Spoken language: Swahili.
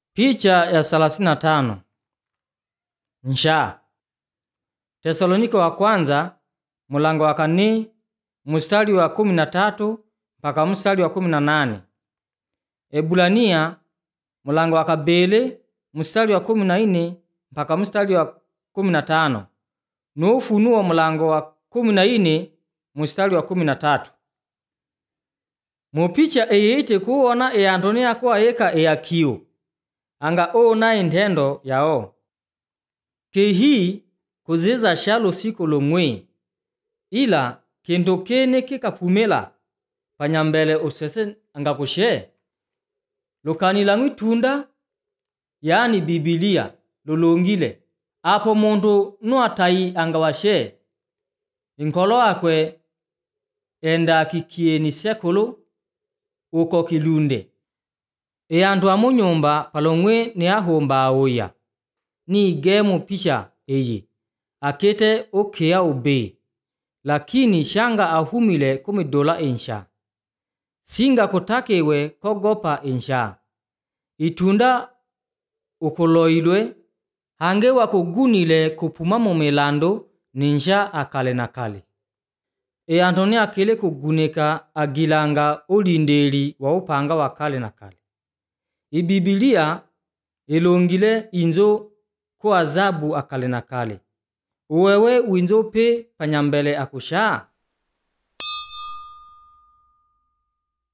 Picha ya 35. Nsha. Tesalonike wa kwanza mulango wa 4 mstari wa 13 mpaka mstari wa 18. Ebrania mulango wa 2 mstari wa 14 mpaka mstari wa 15. No Ufunuo mulango wa 14 mstari wa 13. Mupicha eyite kuona eantoni yako ayeka eyakio anga ona intendo yao kehi kuziza shalo siko lomwe ila kintu kene kikapumela panyambele usese anga kushe lokani langwi tunda yani Biblia lolongile apo muntu nuatai anga washe inkolo akwe enda kikieni sekolo uko kilunde eantu amunyumba palomwe ni ahomba aoya ni gemu picha eye akete okea ube lakini shanga ahumile $10 insha singa kutakewe kogopa insha itunda ukoloilwe hange wakugunile kupuma mumelando ninsha akale na kale Antoni akile kuguneka agilanga olindeli wa upanga wa kale na kale. Biblia elongile inzo ko azabu akale na kale. Uwewe winzo pe panyambele akusha.